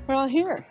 We're all here.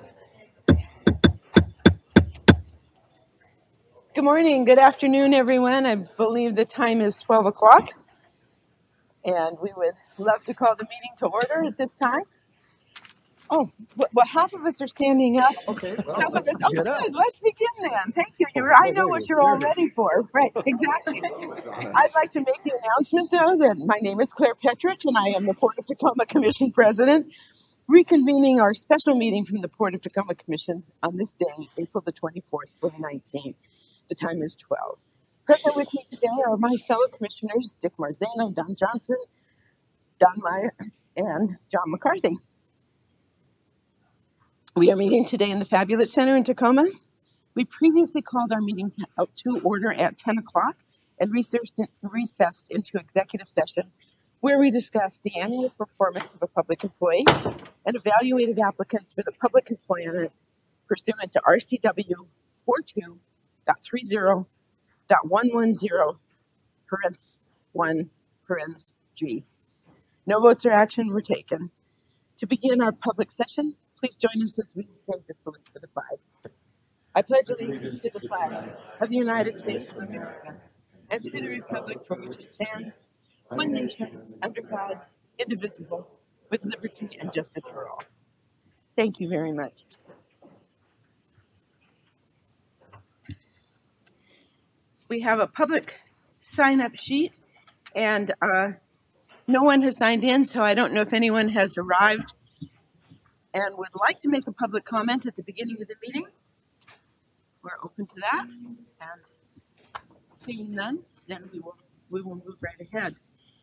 Good morning, good afternoon, everyone. I believe the time is 12 o'clock, and we would love to call the meeting to order at this time. Oh, well, half of us are standing up. Okay, well, Half of us. let's Oh, get good. up. Let's begin then. Thank you. I know what you're all ready for. Right, exactly. I'd like to make the announcement, though, that my name is Claire Petrich, and I am the Port of Tacoma Commission President, reconvening our special meeting from the Port of Tacoma Commission on this day, April the 24th, 2019. The time is 12. Present with me today are my fellow commissioners, Dick Marzano, Don Johnson, Don Meyer, and John McCarthy. We are meeting today in the Fabulous Center in Tacoma. We previously called our meeting to order at 10 o'clock and recessed into executive session where we discussed the annual performance of a public employee and evaluated applicants for the public employment pursuant to RCW 42.30.110, parens 1, parens G. No votes or action were taken. To begin our public session, please join us as we say the salute for the flag. I pledge allegiance to the flag of the United States of America and to the republic for which it stands, one nation, under God, indivisible, with liberty and justice for all. Thank you very much. We have a public sign-up sheet, and no one has signed in, so I don't know if anyone has arrived and would like to make a public comment at the beginning of the meeting. We're open to that, and seeing none, then we will move right ahead.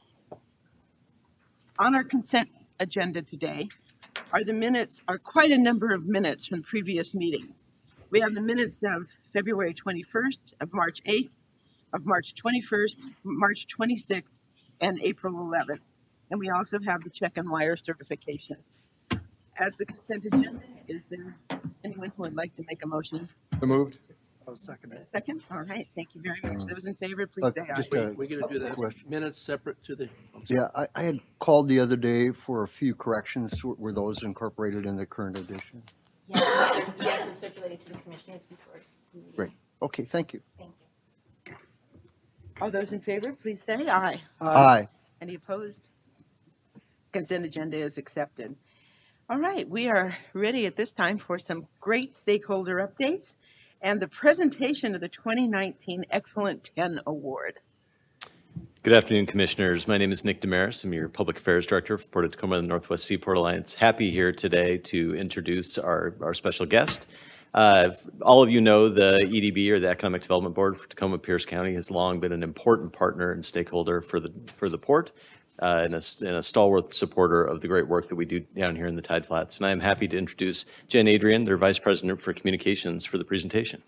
On our consent agenda today are quite a number of minutes from previous meetings. We have the minutes of February 21st, of March 8th, of March 21st, March 26th, and April 11th. And we also have the check and wire certification. As the consent agenda, is there anyone who would like to make a motion? So moved. I'll second it. Second? All right. Thank you very much. Those in favor, please say aye. We're going to do the minutes separate to the. Yeah, I had called the other day for a few corrections. Were those incorporated in the current edition? Yes, and circulated to the commissioners before. Great. Okay, thank you. Thank you. All those in favor, please say aye. Aye. Any opposed? Consent agenda is accepted. All right, we are ready at this time for some great stakeholder updates and the presentation of the 2019 Excellent 10 Award. Good afternoon, Commissioners. My name is Nick Damaris. I'm your Public Affairs Director for the Port of Tacoma and the Northwest Seaport Alliance. Happy here today to introduce our special guest. All of you know the EDB, or the Economic Development Board for Tacoma Pierce County, has long been an important partner and stakeholder for the port and a stalwart supporter of the great work that we do down here in the Tide Flats. And I am happy to introduce Jen Adrian, their Vice President for Communications, for the presentation.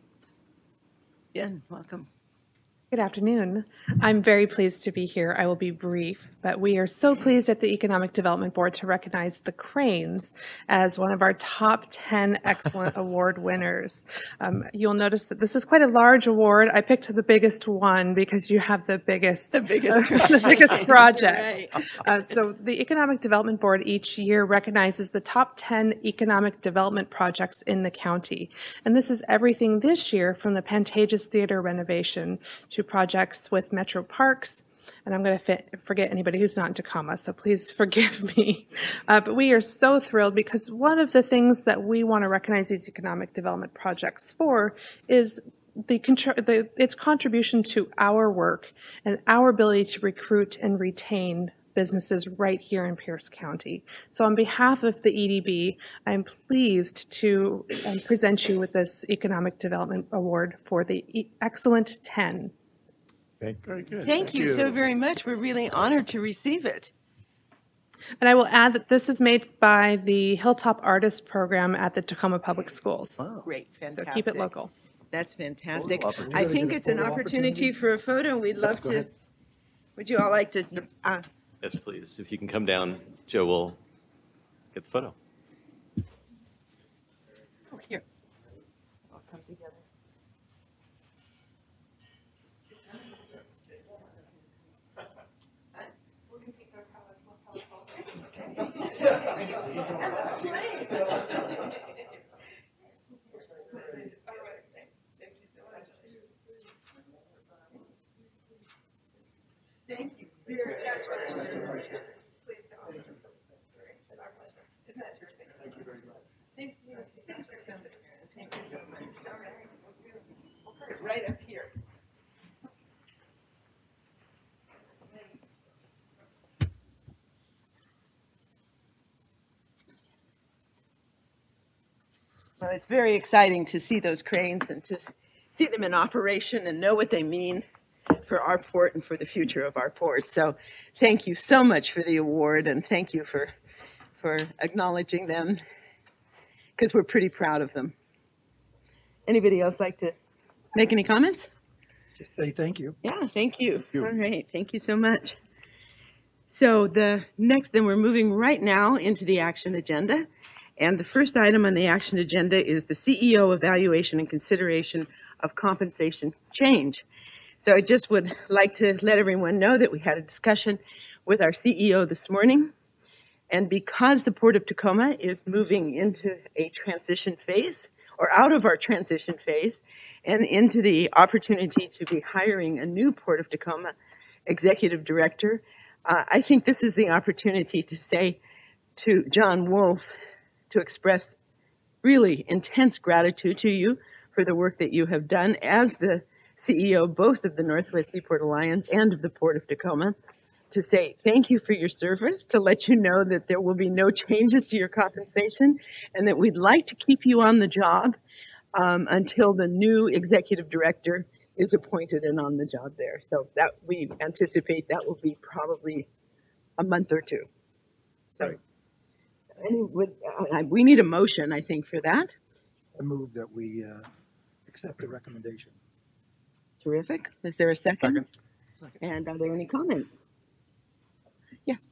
Jen, welcome. Good afternoon. I'm very pleased to be here. I will be brief, but we are so pleased at the Economic Development Board to recognize the Cranes as one of our top 10 excellent award winners. You'll notice that this is quite a large award. I picked the biggest one because you have the biggest project. So the Economic Development Board each year recognizes the top 10 economic development projects in the county. And this is everything this year from the Pantages Theater renovation to projects with Metro Parks, and I'm going to forget anybody who's not in Tacoma, so please forgive me. But we are so thrilled because one of the things that we want to recognize these economic development projects for is its contribution to our work and our ability to recruit and retain businesses right here in Pierce County. So on behalf of the EDB, I'm pleased to present you with this Economic Development Award for the Excellent 10. Very good. Thank you so very much. We're really honored to receive it. And I will add that this is made by the Hilltop Artist Program at the Tacoma Public Schools. Wow. Great, fantastic. So keep it local. That's fantastic. I think it's an opportunity for a photo. We'd love to. Would you all like to? Yes, please. If you can come down, Joe will get the photo. Oh, here. I'll come together. Right up here. Well, it's very exciting to see those cranes and to see them in operation and know what they mean for our port and for the future of our port. So thank you so much for the award, and thank you for acknowledging them, because we're pretty proud of them. Anybody else like to make any comments? Just say thank you. Yeah, thank you. All right, thank you so much. So then we're moving right now into the action agenda. And the first item on the action agenda is the CEO evaluation and consideration of compensation change. So I just would like to let everyone know that we had a discussion with our CEO this morning. And because the Port of Tacoma is moving into a transition phase, or out of our transition phase, and into the opportunity to be hiring a new Port of Tacoma executive director, I think this is the opportunity to say to John Wolf, to express really intense gratitude to you for the work that you have done as the CEO both of the Northwest Seaport Alliance and of the Port of Tacoma, to say thank you for your service, to let you know that there will be no changes to your compensation, and that we'd like to keep you on the job until the new executive director is appointed and on the job there. So that we anticipate that will be probably a month or two. So we need a motion, I think, for that. I move that we accept the recommendation. Terrific. Is there a second? Second. And are there any comments? Yes.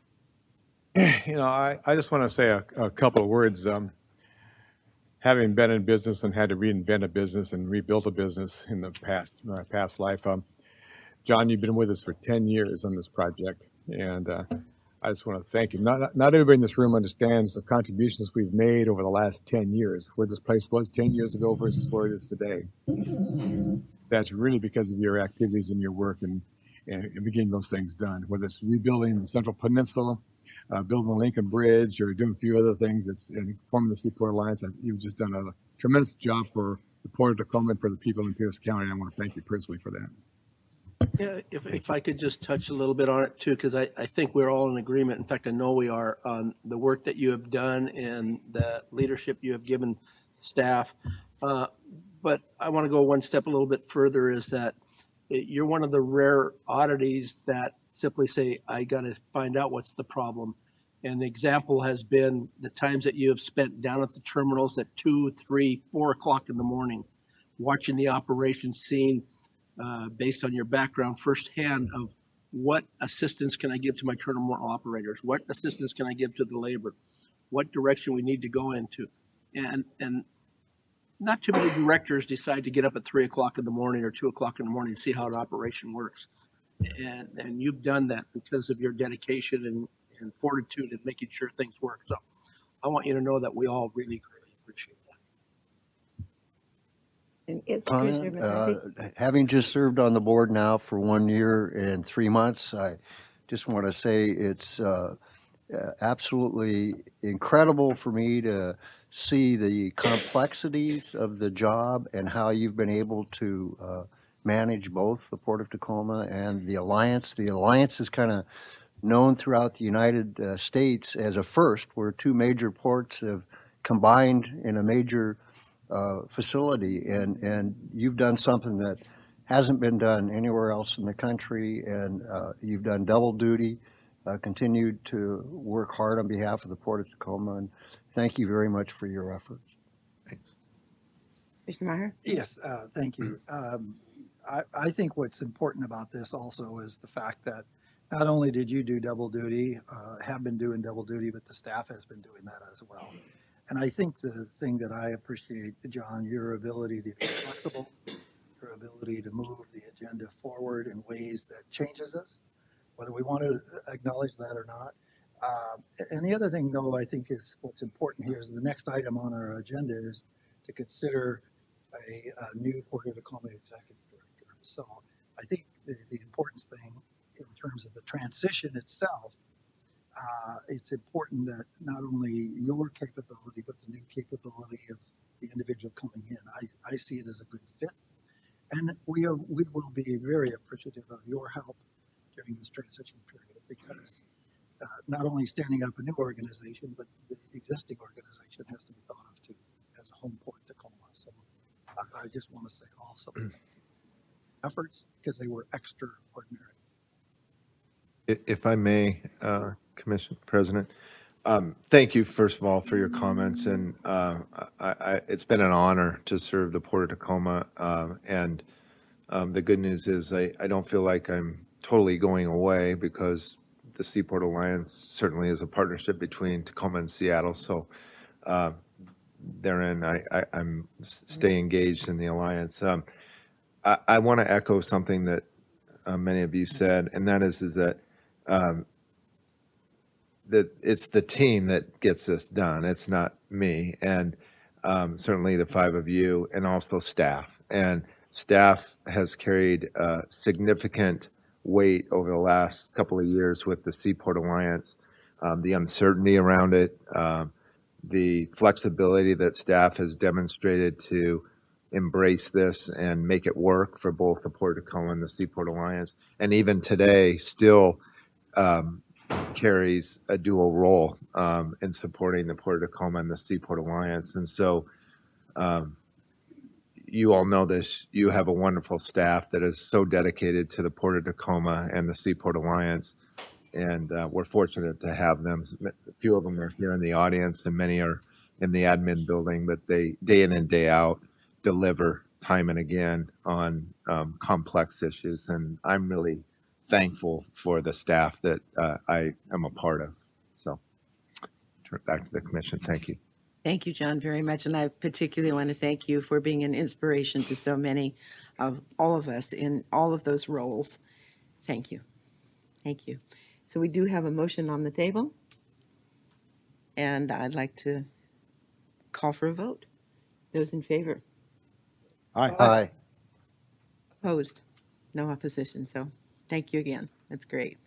I just want to say a couple of words. Having been in business and had to reinvent a business and rebuild a business in the past life, John, you've been with us for 10 years on this project, and I just want to thank you. Not everybody in this room understands the contributions we've made over the last 10 years, where this place was 10 years ago versus where it is today. That's really because of your activities and your work and getting those things done, whether it's rebuilding the Central Peninsula, building the Lincoln Bridge, or doing a few other things, and forming the Seaport Alliance. You've just done a tremendous job for the Port of Tacoma and for the people in Pierce County, and I want to thank you personally for that. Yeah, if I could just touch a little bit on it too, because I think we're all in agreement. In fact, I know we are on the work that you have done and the leadership you have given staff. But I want to go one step a little bit further, is that you're one of the rare oddities that simply say, I got to find out what's the problem. And the example has been the times that you have spent down at the terminals at 2, 3, 4 o'clock in the morning, watching the operation, seeing based on your background firsthand of what assistance can I give to my terminal operators? What assistance can I give to the labor? What direction we need to go into? And not too many directors decide to get up at 3 o'clock in the morning or 2 o'clock in the morning and see how an operation works. And you've done that because of your dedication and fortitude in making sure things work. So I want you to know that we all really greatly appreciate that. And it's Commissioner McCarthy. Having just served on the board now for 1 year and 3 months, I just want to say it's absolutely incredible for me to see the complexities of the job and how you've been able to manage both the Port of Tacoma and the Alliance. The Alliance is kind of known throughout the United States as a first, where two major ports have combined in a major facility, and you've done something that hasn't been done anywhere else in the country, and you've done double duty, continued to work hard on behalf of the Port of Tacoma, and thank you very much for your efforts. Thanks. Commissioner Meyer? Yes, thank you. I think what's important about this also is the fact that not only did you do double duty, have been doing double duty, but the staff has been doing that as well. And I think the thing that I appreciate, John, your ability to be flexible, your ability to move the agenda forward in ways that changes us, whether we want to acknowledge that or not. And the other thing, though, I think is what's important here is the next item on our agenda is to consider a new Port of Tacoma executive director. So I think the important thing in terms of the transition itself it's important that not only your capability, but the new capability of the individual coming in. I see it as a good fit. And we will be very appreciative of your help during this transition period because not only standing up a new organization, but the existing organization has to be thought of too as a home port Tacoma. So I just want to say also efforts because they were extraordinary. If I may, Commission President, thank you, first of all, for your comments. And it's been an honor to serve the Port of Tacoma. And the good news is I don't feel like I'm totally going away because the Seaport Alliance certainly is a partnership between Tacoma and Seattle. So therein, I'm stay engaged in the alliance. I want to echo something that many of you said, and that is that that it's the team that gets this done. It's not me, and certainly the five of you, and also staff. And staff has carried significant weight over the last couple of years with the Seaport Alliance, the uncertainty around it, the flexibility that staff has demonstrated to embrace this and make it work for both the Port of Tacoma and the Seaport Alliance. And even today, still carries a dual role in supporting the Port of Tacoma and the Seaport Alliance. And so you all know this. You have a wonderful staff that is so dedicated to the Port of Tacoma and the Seaport Alliance. And we're fortunate to have them. A few of them are here in the audience and many are in the admin building, but they day in and day out deliver time and again on complex issues. And I'm really thankful for the staff that I am a part of. So turn it back to the commission. Thank you. Thank you, John, very much. And I particularly want to thank you for being an inspiration to so many of all of us in all of those roles. Thank you. Thank you. So we do have a motion on the table. And I'd like to call for a vote. Those in favor? Aye. Aye. Opposed? No opposition. So thank you again. That's great.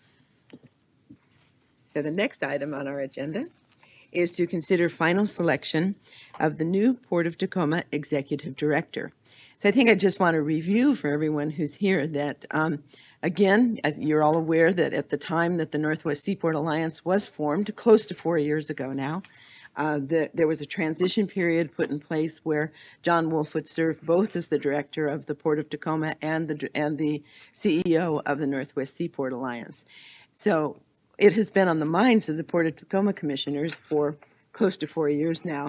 So the next item on our agenda is to consider final selection of the new Port of Tacoma Executive Director. So I think I just want to review for everyone who's here that, again, you're all aware that at the time that the Northwest Seaport Alliance was formed, close to 4 years ago now, there was a transition period put in place where John Wolf would serve both as the director of the Port of Tacoma and the CEO of the Northwest Seaport Alliance. So it has been on the minds of the Port of Tacoma commissioners for close to 4 years now.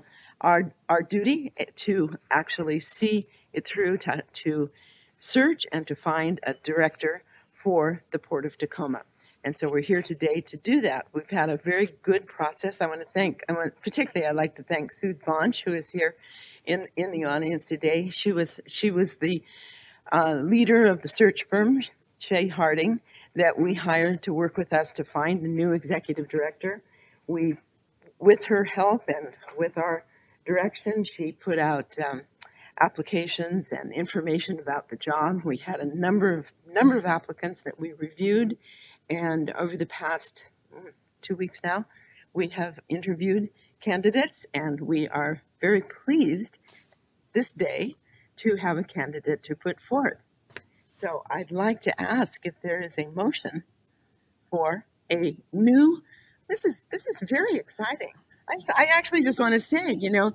Our duty to actually see it through, to search and to find a director for the Port of Tacoma. And so we're here today to do that. We've had a very good process. Particularly I'd like to thank Sue Vonch, who is here in the audience today. She was the leader of the search firm, Shea Harding, that we hired to work with us to find a new executive director. With her help and with our direction, she put out applications and information about the job. We had a number of applicants that we reviewed, and over the past 2 weeks now, we have interviewed candidates, and we are very pleased this day to have a candidate to put forward. So I'd like to ask if there is a motion for a new. This is very exciting. I actually just want to say,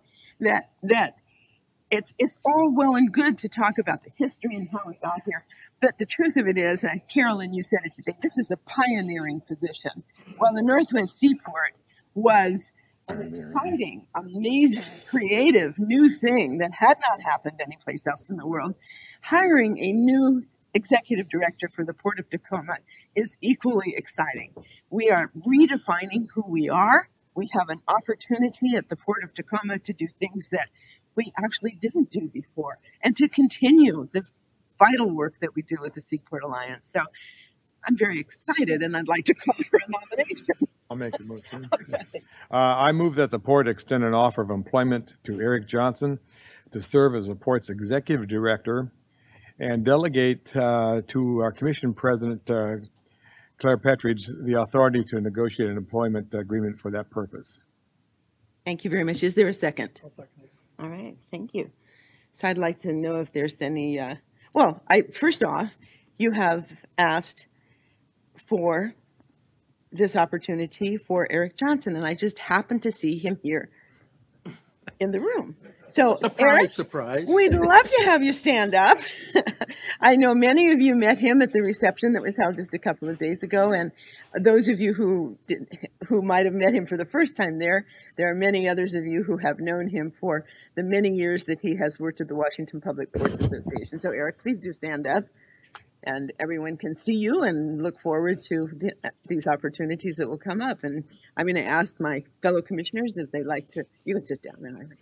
that it's all well and good to talk about the history and how we got here, but the truth of it is, and Carolyn, you said it today, this is a pioneering position. Well, the Northwest Seaport was an exciting, amazing, creative, new thing that had not happened anyplace else in the world. Hiring a new executive director for the Port of Tacoma is equally exciting. We are redefining who we are. We have an opportunity at the Port of Tacoma to do things that we actually didn't do before and to continue this vital work that we do with the Seaport Alliance. So I'm very excited, and I'd like to call for a nomination. I'll make the motion. Okay. I move that the port extend an offer of employment to Eric Johnson to serve as the port's executive director and delegate to our commission president, Claire Petridge the authority to negotiate an employment agreement for that purpose. Thank you very much. Is there a second? All right, thank you. So I'd like to know if there's any, first off, you have asked for this opportunity for Eric Johnson, and I just happened to see him here in the room. So Eric, Surprise. we'd love to have you stand up. I know many of you met him at the reception that was held just a couple of days ago, and those of you who might have met him for the first time there are many others of you who have known him for the many years that he has worked at the Washington Public Ports Association. So Eric, please do stand up, and everyone can see you and look forward to these opportunities that will come up. And I'm going to ask my fellow commissioners if they'd like to. You can sit down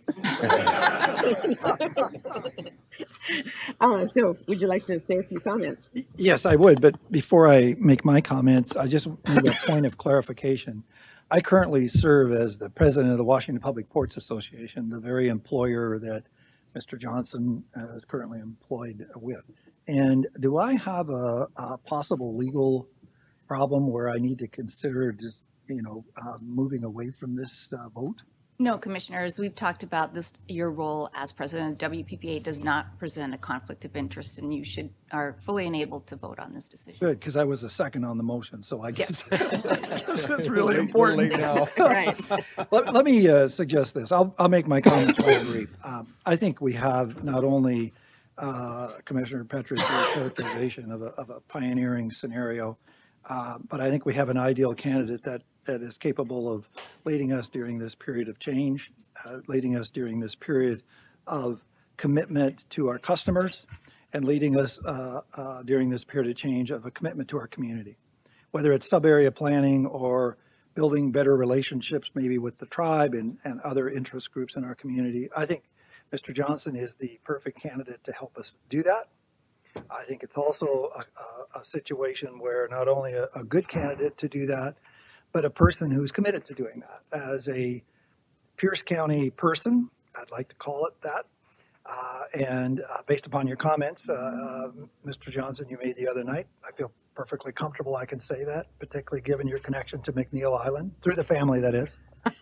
then. So would you like to say a few comments? Yes, I would. But before I make my comments, I just need a point of clarification. I currently serve as the president of the Washington Public Ports Association, the very employer that Mr. Johnson is currently employed with. And do I have a possible legal problem where I need to consider just, moving away from this vote? No, commissioners, we've talked about this. Your role as president of WPPA does not present a conflict of interest, and you are fully enabled to vote on this decision. Good, because I was the second on the motion, so I guess, Yes. it's really important. Right. Let me suggest this. I'll make my comments very brief. I think we have not only Commissioner Petridge's characterization of a pioneering scenario, but I think we have an ideal candidate that is capable of leading us during this period of change, leading us during this period of commitment to our customers, and leading us during this period of change of a commitment to our community. Whether it's sub-area planning or building better relationships maybe with the tribe and other interest groups in our community, I think Mr. Johnson is the perfect candidate to help us do that. I think it's also a situation where not only a good candidate to do that, but a person who's committed to doing that. As a Pierce County person, I'd like to call it that. And based upon your comments, Mr. Johnson, you made the other night, I feel perfectly comfortable I can say that, particularly given your connection to McNeil Island, through the family, that is.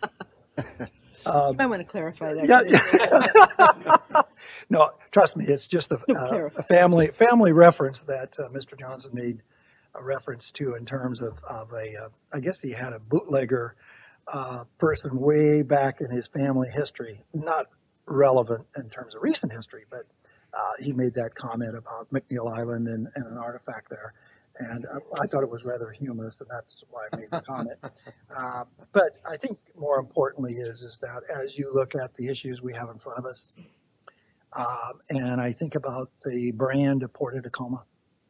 I want to clarify that. Yeah. No, trust me, it's just a family reference that Mr. Johnson made a reference to in terms of I guess he had a bootlegger person way back in his family history, not relevant in terms of recent history, but he made that comment about McNeil Island and an artifact there. And I thought it was rather humorous, and that's why I made the comment. But I think more importantly is that as you look at the issues we have in front of us, and I think about the brand of Port of Tacoma,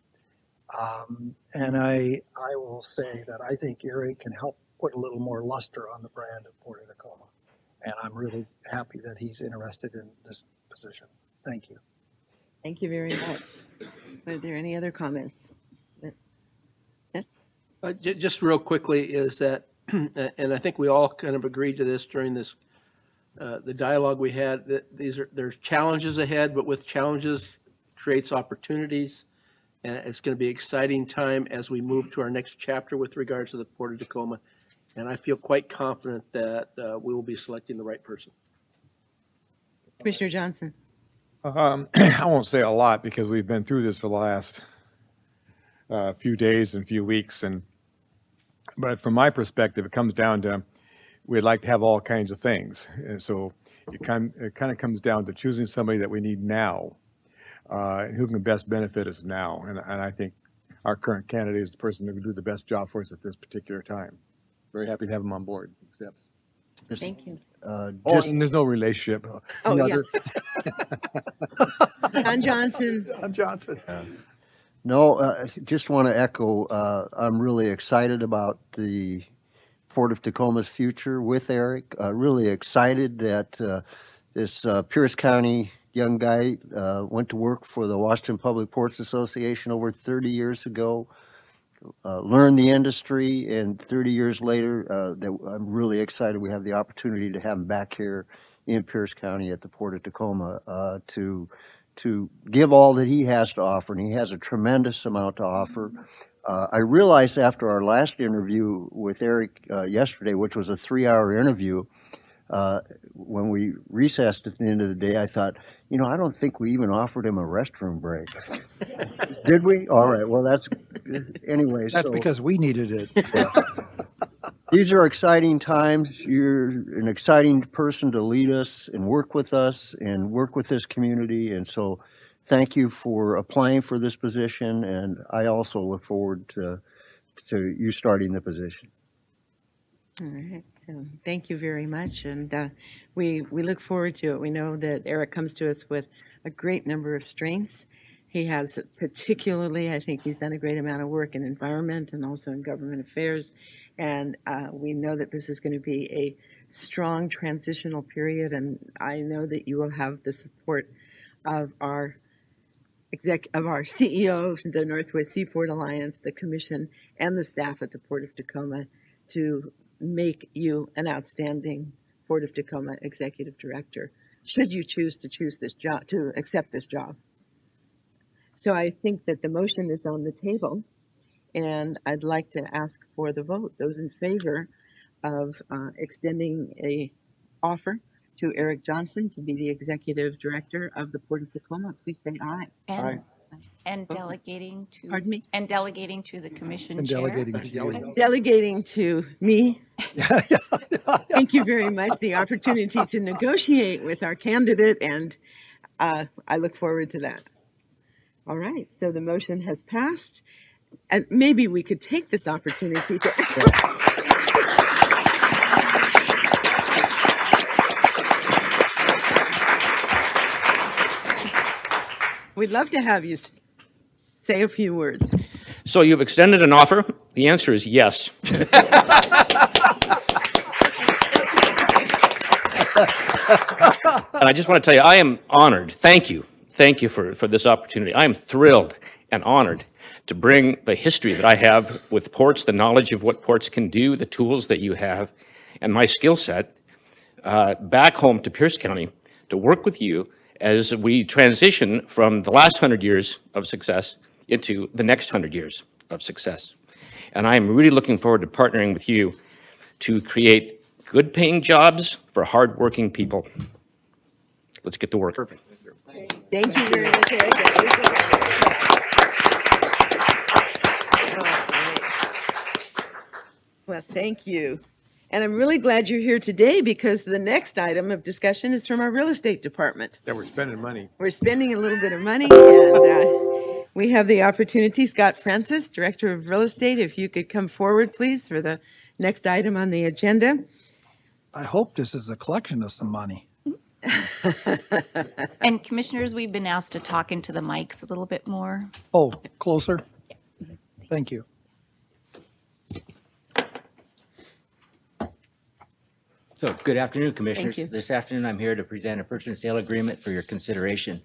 and I will say that I think Eric can help put a little more luster on the brand of Port of Tacoma. And I'm really happy that he's interested in this position. Thank you. Thank you very much. Are there any other comments? Yes? Just real quickly is that, and I think we all kind of agreed to this during this, the dialogue we had, that there's challenges ahead, but with challenges creates opportunities. And it's going to be an exciting time as we move to our next chapter with regards to the Port of Tacoma. And I feel quite confident that we will be selecting the right person. Commissioner Johnson. I won't say a lot because we've been through this for the last few days and few weeks. But from my perspective, it comes down to we'd like to have all kinds of things. And so it kind of comes down to choosing somebody that we need now and who can best benefit us now. And I think our current candidate is the person who can do the best job for us at this particular time. Very happy to have him on board. Steps. Thank you. And there's no relationship. Oh, yeah. John Johnson. John Johnson. No, just want to echo, I'm really excited about the Port of Tacoma's future with Eric. Really excited that this Pierce County young guy went to work for the Washington Public Ports Association over 30 years ago. Learn the industry, and 30 years later, I'm really excited we have the opportunity to have him back here in Pierce County at the Port of Tacoma to to give all that he has to offer, and he has a tremendous amount to offer. I realized after our last interview with Eric yesterday, which was a 3-hour interview, when we recessed at the end of the day, I thought, I don't think we even offered him a restroom break. Did we? All right. Well, that's anyway. That's because we needed it. These are exciting times. You're an exciting person to lead us and work with us and work with this community. And so thank you for applying for this position. And I also look forward to you starting the position. All right. So thank you very much. And we look forward to it. We know that Eric comes to us with a great number of strengths. He has particularly, I think he's done a great amount of work in environment and also in government affairs. And we know that this is going to be a strong transitional period. And I know that you will have the support of our CEO of the Northwest Seaport Alliance, the Commission, and the staff at the Port of Tacoma to make you an outstanding Port of Tacoma Executive Director, should you choose this job, to accept this job. So I think that the motion is on the table, and I'd like to ask for the vote. Those in favor of extending a offer to Eric Johnson to be the Executive Director of the Port of Tacoma, please say aye. And delegating to. Pardon me? And delegating to the commission And chair. delegating to you. Delegating to me. Thank you very much. The opportunity to negotiate with our candidate, and I look forward to that. All right, so the motion has passed, and maybe we could take this opportunity to. We'd love to have you say a few words. So you've extended an offer? The answer is yes. And I just want to tell you, I am honored. Thank you. Thank you for this opportunity. I am thrilled and honored to bring the history that I have with ports, the knowledge of what ports can do, the tools that you have, and my skill set back home to Pierce County to work with you as we transition from the last 100 years of success into the next 100 years of success. And I am really looking forward to partnering with you to create good paying jobs for hardworking people. Let's get to work. Perfect. Thank you very much, Eric. Well, thank you. And I'm really glad you're here today because the next item of discussion is from our real estate department. That we're spending money. We're spending a little bit of money, and we have the opportunity. Scott Francis, Director of Real Estate, if you could come forward, please, for the next item on the agenda. I hope this is a collection of some money. And commissioners, we've been asked to talk into the mics a little bit more. Oh, closer? Thank you. So, good afternoon, Commissioners. Thank you. This afternoon, I'm here to present a purchase and sale agreement for your consideration.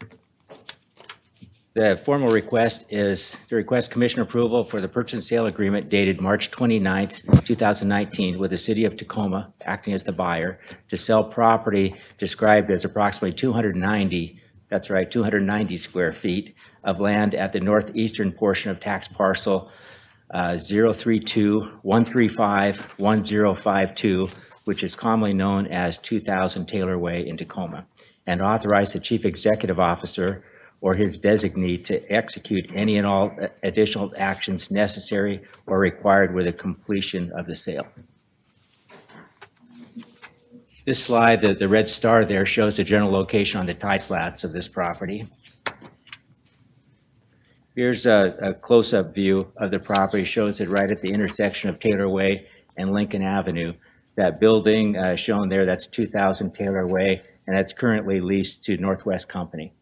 The formal request is to request Commissioner approval for the purchase and sale agreement dated March 29th, 2019, with the City of Tacoma acting as the buyer to sell property described as approximately 290, that's right, 290 square feet of land at the northeastern portion of tax parcel 032-135-1052, which is commonly known as 2000 Taylor Way in Tacoma, and authorize the Chief Executive Officer or his designee to execute any and all additional actions necessary or required with the completion of the sale. This slide, the red star there, shows the general location on the tide flats of this property. Here's a close-up view of the property. Shows it right at the intersection of Taylor Way and Lincoln Avenue. That building shown there, that's 2000 Taylor Way, and that's currently leased to Northwest Company.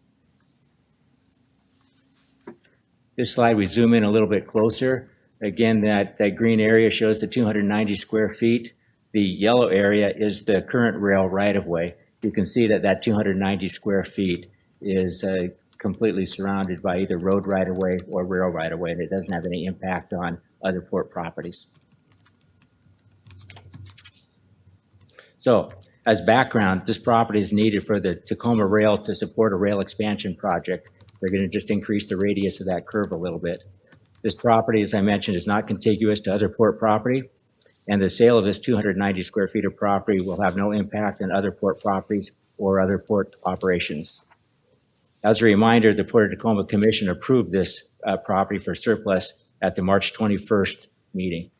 This slide, we zoom in a little bit closer. Again, that green area shows the 290 square feet. The yellow area is the current rail right-of-way. You can see that 290 square feet is completely surrounded by either road right-of-way or rail right-of-way, and it doesn't have any impact on other port properties. So As background, this property is needed for the Tacoma Rail to support a rail expansion project. They're going to just increase the radius of that curve a little bit. This property, as I mentioned, is not contiguous to other port property, and the sale of this 290 square feet of property will have no impact on other port properties or other port operations. As a reminder, the Port of Tacoma Commission approved this property for surplus at the March 21st meeting.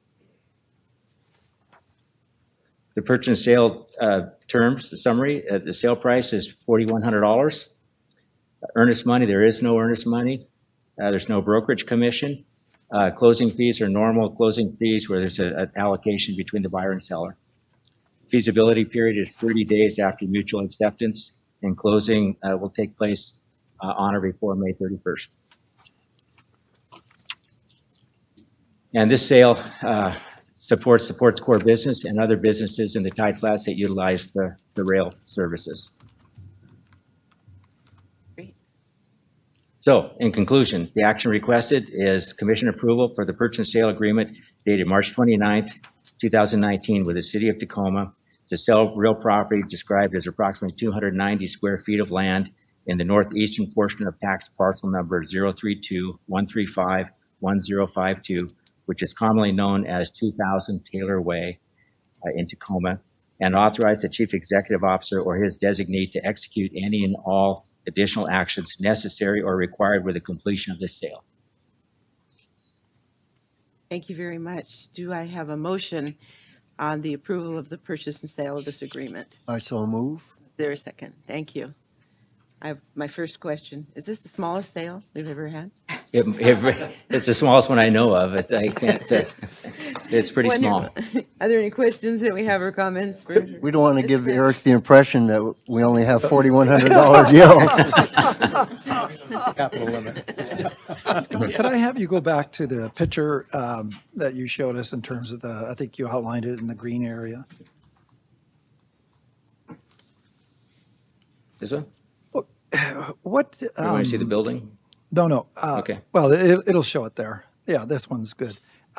The purchase and sale terms, the summary, the sale price is $4,100. Earnest money, there is no earnest money. There's no brokerage commission. Closing fees are normal closing fees where there's an allocation between the buyer and seller. Feasibility period is 30 days after mutual acceptance, and closing will take place on or before May 31st. And this sale supports the port's core business and other businesses in the tide flats that utilize the rail services. Great. So, in conclusion, the action requested is commission approval for the purchase and sale agreement dated March 29th, 2019 with the City of Tacoma to sell real property described as approximately 290 square feet of land in the northeastern portion of tax parcel number 032-135-1052, which is commonly known as 2000 Taylor Way in Tacoma, and authorize the chief executive officer or his designee to execute any and all additional actions necessary or required with the completion of this sale. Thank you very much. Do I have a motion on the approval of the purchase and sale of this agreement? I so move. Is there a second? Thank you. I have my first question. Is this the smallest sale we've ever had? It's the smallest one I know of. I can't. It's pretty small. Are there any questions that we have or comments? For We don't want to give Chris? Eric the impression that we only have $4,100 deals. Capital limit. Could I have you go back to the picture that you showed us in terms of I think you outlined it in the green area? This one? What? You want to see the building? No, no. Okay. Well, it'll show it there. Yeah, this one's good.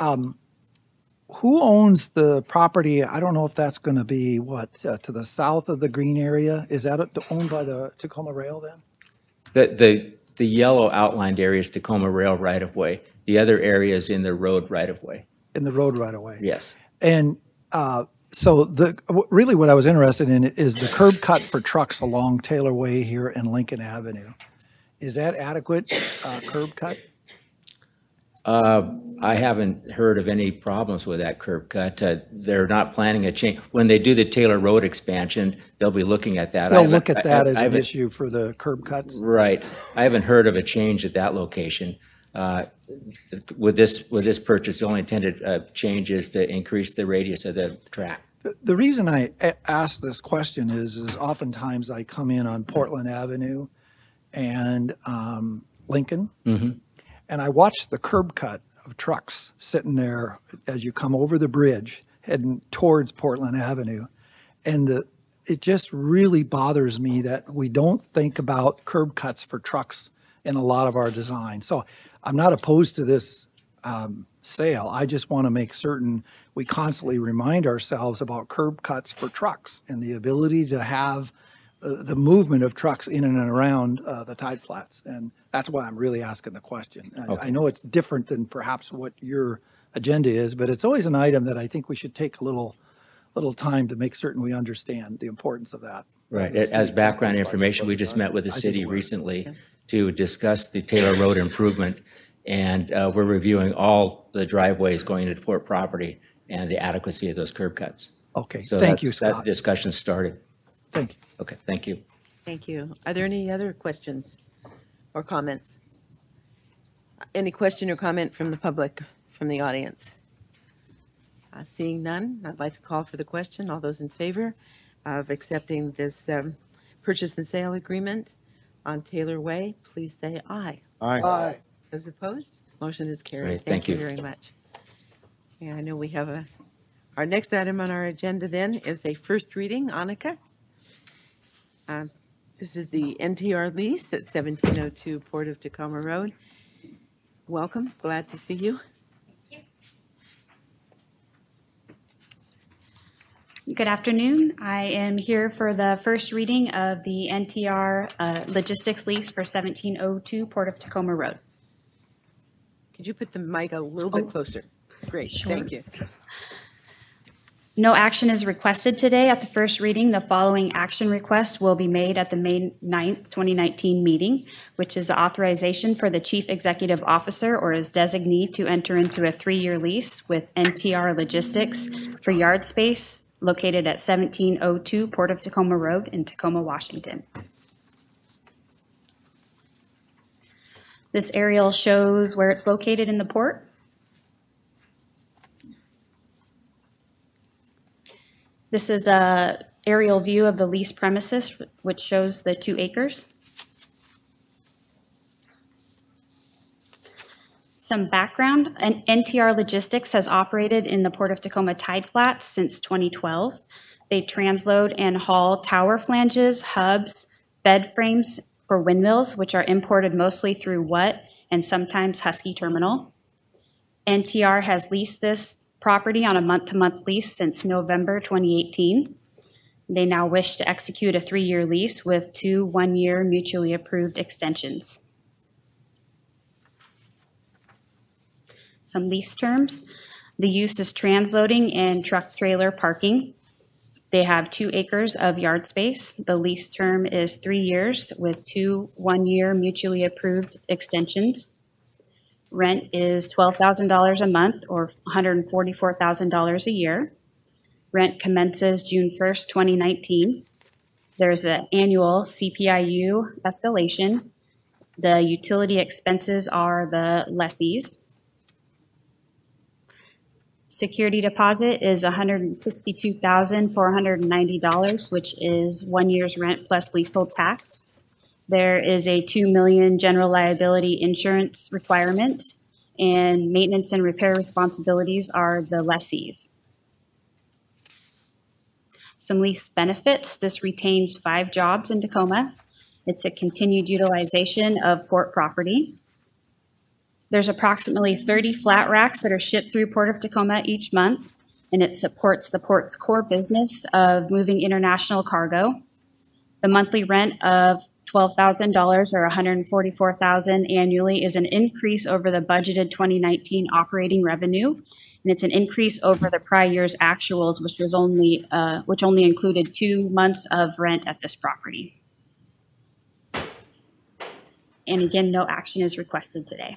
Who owns the property? I don't know if that's going to be to the south of the green area. Is that owned by the Tacoma Rail then? The yellow outlined area is Tacoma Rail right of way. The other area is in the road right of way. In the road right away. Yes. And so really what I was interested in is the curb cut for trucks along Taylor Way here and Lincoln Avenue. Is that adequate curb cut? I haven't heard of any problems with that curb cut. They're not planning a change. When they do the Taylor Road expansion, they'll be looking at that. They'll look at that as an issue for the curb cuts? Right. I haven't heard of a change at that location. With this purchase, the only intended change is to increase the radius of the track. The reason I ask this question is oftentimes I come in on Portland Avenue and Lincoln, and I watch the curb cut of trucks sitting there as you come over the bridge heading towards Portland Avenue, and it just really bothers me that we don't think about curb cuts for trucks in a lot of our design. So I'm not opposed to this sale. I just want to make certain we constantly remind ourselves about curb cuts for trucks and the ability to have the movement of trucks in and around the tide flats. And that's why I'm really asking the question. Okay. I know it's different than perhaps what your agenda is, but it's always an item that I think we should take a little time to make certain we understand the importance of that. Right. As background information, we just met with the city recently to discuss the Taylor Road improvement, and we're reviewing all the driveways going into port property and the adequacy of those curb cuts. Okay, So thank you, that Scott. discussion started. Thank you. Okay, thank you. Thank you. Are there any other questions or comments? Any question or comment from the public, from the audience? Seeing none, I'd like to call for the question. All those in favor of accepting this purchase and sale agreement on Taylor Way, please say aye. Aye. Those opposed? Motion is carried. Great, thank you. very much. And I know we have our next item on our agenda then is a first reading. Annika? This is the NTR lease at 1702 Port of Tacoma Road. Welcome, glad to see you. Good afternoon. I am here for the first reading of the NTR logistics lease for 1702 Port of Tacoma Road. Could you put the mic a little bit closer? Great, thank you. No action is requested today at the first reading. The following action requests will be made at the May 9th, 2019 meeting, which is the authorization for the Chief Executive Officer or his designee to enter into a 3-year lease with NTR Logistics for yard space located at 1702 Port of Tacoma Road in Tacoma, Washington. This aerial shows where it's located in the port. This is a aerial view of the lease premises, which shows the 2 acres. Some background, NTR Logistics has operated in the Port of Tacoma Tide Flats since 2012. They transload and haul tower flanges, hubs, bed frames for windmills, which are imported mostly through WUT and sometimes Husky Terminal. NTR has leased this property on a month-to-month lease since November 2018. They now wish to execute a 3-year lease with 2 one-year mutually approved extensions. Some lease terms. The use is transloading and truck trailer parking. They have 2 acres of yard space. The lease term is 3 years with 2 one-year mutually approved extensions. Rent is $12,000 a month or $144,000 a year. Rent commences June 1st, 2019. There's an annual CPIU escalation. The utility expenses are the lessees. Security deposit is $162,490, which is 1 year's rent plus leasehold tax. There is a $2 million general liability insurance requirement, and maintenance and repair responsibilities are the lessees. Some lease benefits. This retains 5 jobs in Tacoma. It's a continued utilization of port property. There's approximately 30 flat racks that are shipped through Port of Tacoma each month, and it supports the port's core business of moving international cargo. The monthly rent of $12,000 or $144,000 annually is an increase over the budgeted 2019 operating revenue, and it's an increase over the prior year's actuals, which only included 2 months of rent at this property. And again, no action is requested today.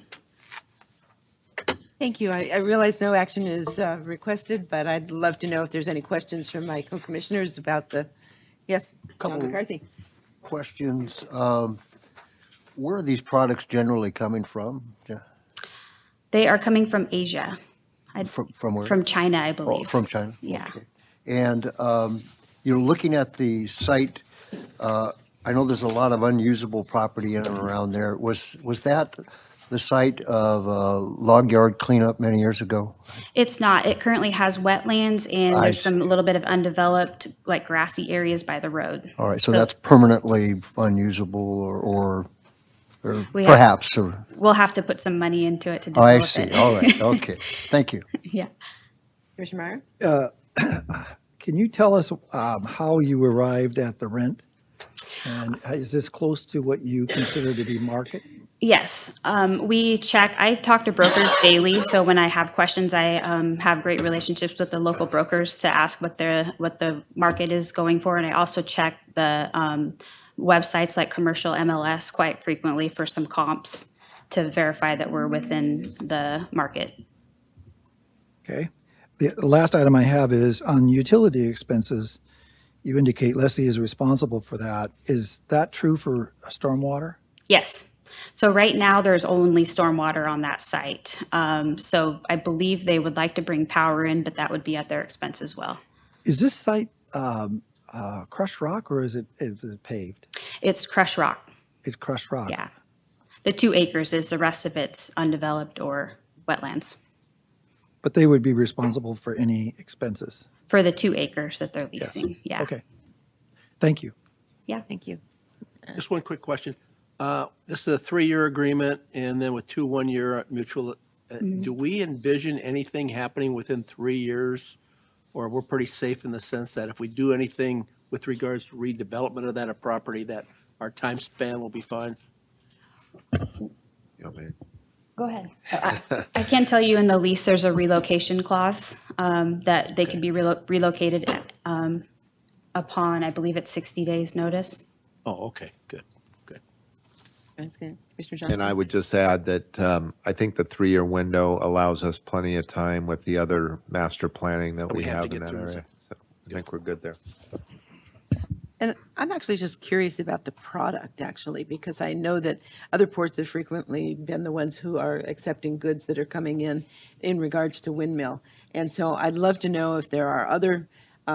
Thank you. I realize no action is requested, but I'd love to know if there's any questions from my co-commissioners about the, yes, John McCarthy. Questions. Where are these products generally coming from? They are coming from Asia. From where? From China, I believe. Oh, from China? Yeah. Okay. And you're looking at the site. I know there's a lot of unusable property in and around there. Was that the site of a log yard cleanup many years ago? It's not. It currently has wetlands and there's some little bit of undeveloped, like grassy areas by the road. All right, so that's permanently unusable or perhaps. We'll have to put some money into it to develop I see. it. All right, okay. Thank you. Yeah. Commissioner Meyer? Can you tell us how you arrived at the rent? And is this close to what you consider to be market? Yes, we check. I talk to brokers daily, so when I have questions, I have great relationships with the local brokers to ask what the market is going for, and I also check the websites like Commercial MLS quite frequently for some comps to verify that we're within the market. Okay. The last item I have is on utility expenses. You indicate lessee is responsible for that. Is that true for stormwater? Yes. So right now, there's only stormwater on that site. So I believe they would like to bring power in, but that would be at their expense as well. Is this site crushed rock or is it paved? It's crushed rock. It's crushed rock. Yeah. The 2 acres is the rest of it's undeveloped or wetlands. But they would be responsible for any expenses? For the 2 acres that they're leasing, Yes. yeah. Okay. Thank you. Yeah. Thank you. Just one quick question. This is a 3-year agreement and then with 2 one-year mutual. Do we envision anything happening within 3 years or we're pretty safe in the sense that if we do anything with regards to redevelopment of that property, that our time span will be fine? Go ahead. I can tell you in the lease, there's a relocation clause that they could be relocated upon, I believe it's 60 days notice. Oh, okay, good. That's good. Commissioner Johnson? And I would just add that I think the 3-year window allows us plenty of time with the other master planning that we have to have in get that through, area. So I think we're good there. And I'm actually just curious about the product, actually, because I know that other ports have frequently been the ones who are accepting goods that are coming in regards to windmill. And so I'd love to know if there are other,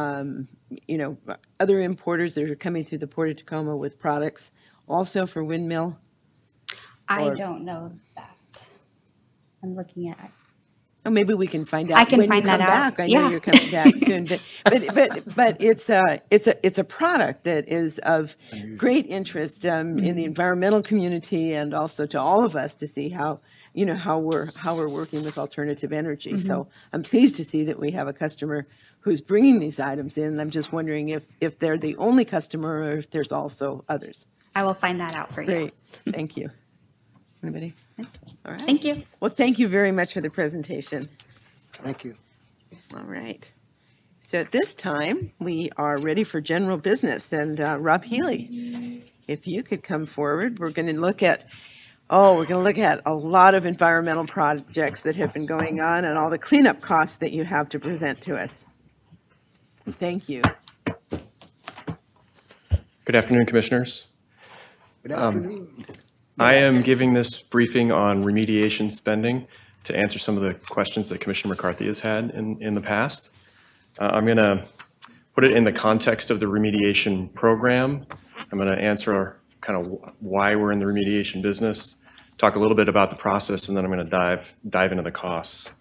other importers that are coming through the Port of Tacoma with products also for windmill. I Or- don't know that. I'm looking at, Oh, maybe we can find out. I can when find you come that out. back. I know Yeah. you're coming back soon, but it's a product that is of great interest in the environmental community and also to all of us to see how we're working with alternative energy. So I'm pleased to see that we have a customer who's bringing these items in. And I'm just wondering if they're the only customer or if there's also others. I will find that out for you. Great, thank you. Anybody? All right. Thank you. Well, thank you very much for the presentation. Thank you. All right. So at this time, we are ready for general business. And Rob Healy, if you could come forward, we're going to look at a lot of environmental projects that have been going on and all the cleanup costs that you have to present to us. Thank you. Good afternoon, Commissioners. Good afternoon. I am giving this briefing on remediation spending to answer some of the questions that Commissioner McCarthy has had in the past. I'm going to put it in the context of the remediation program. I'm going to answer kind of why we're in the remediation business, talk a little bit about the process, and then I'm going to dive into the costs.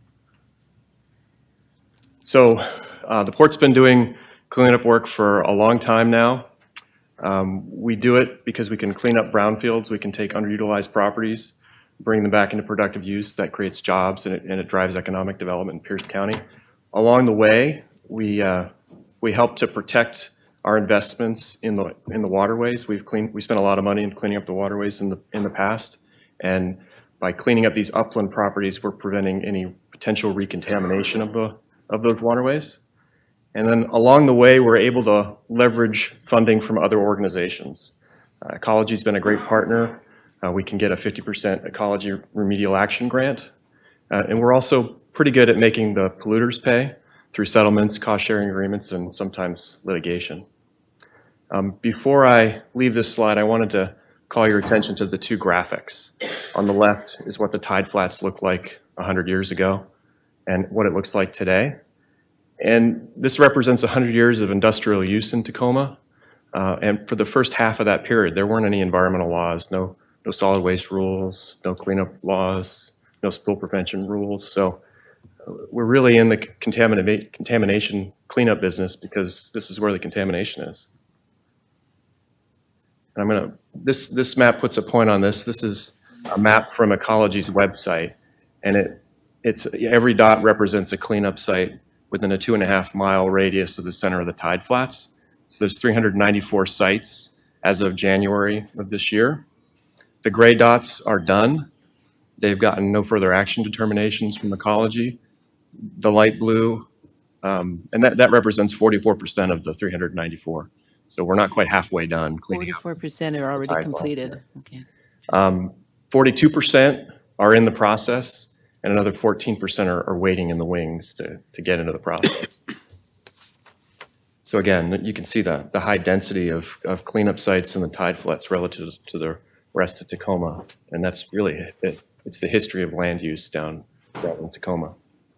So the port's been doing cleanup work for a long time now. We do it because we can clean up brownfields. We can take underutilized properties, bring them back into productive use. That creates jobs and it drives economic development in Pierce County. Along the way, we help to protect our investments in the waterways. We spent a lot of money in cleaning up the waterways in the past, and by cleaning up these upland properties, we're preventing any potential recontamination of those waterways. And then along the way, we're able to leverage funding from other organizations. Ecology's been a great partner. We can get a 50% ecology remedial action grant. And we're also pretty good at making the polluters pay through settlements, cost-sharing agreements, and sometimes litigation. Before I leave this slide, I wanted to call your attention to the two graphics. On the left is what the tide flats looked like 100 years ago and what it looks like today. And this represents 100 years of industrial use in Tacoma. And for the first half of that period, there weren't any environmental laws, no solid waste rules, no cleanup laws, no spill prevention rules. So we're really in the contamination cleanup business because this is where the contamination is. And this map puts a point on this. This is a map from Ecology's website, and it's every dot represents a cleanup site within a 2.5-mile radius of the center of the tide flats. So there's 394 sites as of January of this year. The gray dots are done. They've gotten no further action determinations from Ecology. The light blue, and that represents 44% of the 394. So we're not quite halfway done cleaning up. 44% are already tide completed. flats. Okay. 42% are in the process, and another 14% are waiting in the wings to get into the process. So again, you can see the high density of cleanup sites in the tide flats relative to the rest of Tacoma, and that's really it. It's the history of land use down in Tacoma.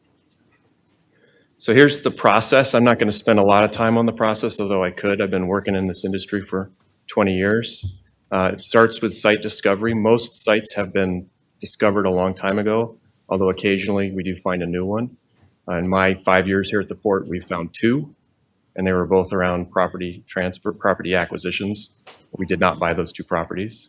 So here's the process. I'm not going to spend a lot of time on the process, although I could. I've been working in this industry for 20 years. It starts with site discovery. Most sites have been discovered a long time ago, although occasionally we do find a new one. In my 5 years here at the port, we found 2, and they were both around property transfer, property acquisitions. We did not buy those 2 properties.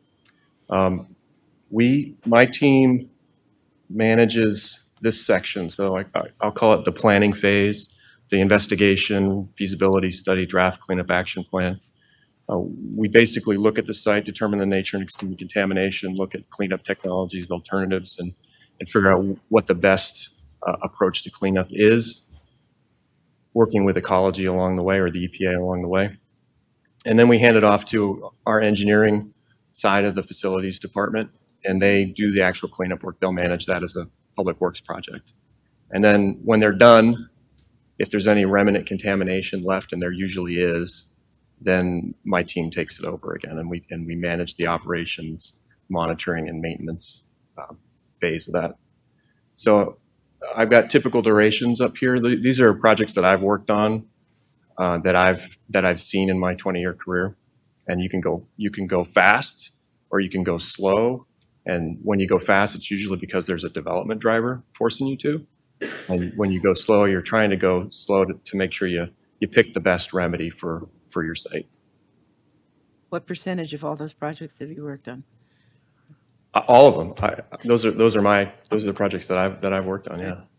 My team manages this section, so I'll call it the planning phase. the investigation, feasibility study, draft cleanup action plan. We basically look at the site, determine the nature and extent of contamination, look at cleanup technologies, alternatives, and figure out what the best approach to cleanup is, working with ecology along the way, or the EPA along the way. And then we hand it off to our engineering side of the facilities department, and they do the actual cleanup work. They'll manage that as a public works project. And then when they're done, if there's any remnant contamination left, and there usually is, then my team takes it over again, and we manage the operations, monitoring, and maintenance phase of that. So I've got typical durations up here. These are projects that I've worked on, that I've seen in my 20-year career. And you can go fast, or you can go slow. And when you go fast, it's usually because there's a development driver forcing you to. And when you go slow, you're trying to go slow to make sure you pick the best remedy for your site. What percentage of all those projects have you worked on? All of them. Those are the projects that I've worked on. Yeah.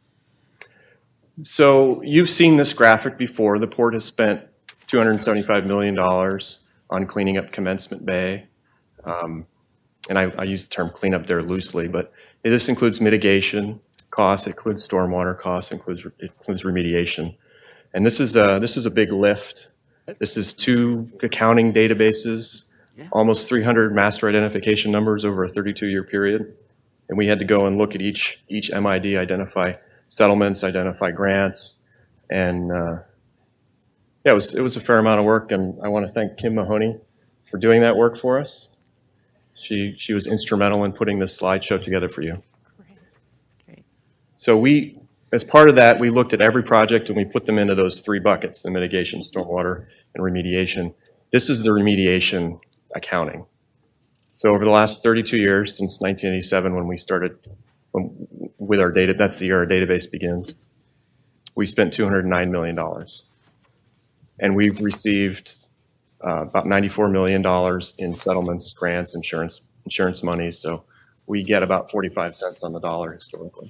So you've seen this graphic before. The port has spent $275 million on cleaning up Commencement Bay, and I use the term cleanup there loosely, but this includes mitigation costs, it includes stormwater costs, it includes remediation, and this was a big lift. This is 2 accounting databases, almost 300 master identification numbers over a 32-year period. And we had to go and look at each MID, identify settlements, identify grants. And it was a fair amount of work. And I want to thank Kim Mahoney for doing that work for us. She was instrumental in putting this slideshow together for you. Great. So as part of that, we looked at every project and we put them into those 3 buckets: the mitigation, stormwater, and remediation. This is the remediation accounting. So over the last 32 years, since 1987, when we started with our data, that's the year our database begins, we spent $209 million. And we've received about $94 million in settlements, grants, insurance money. So we get about 45 cents on the dollar historically.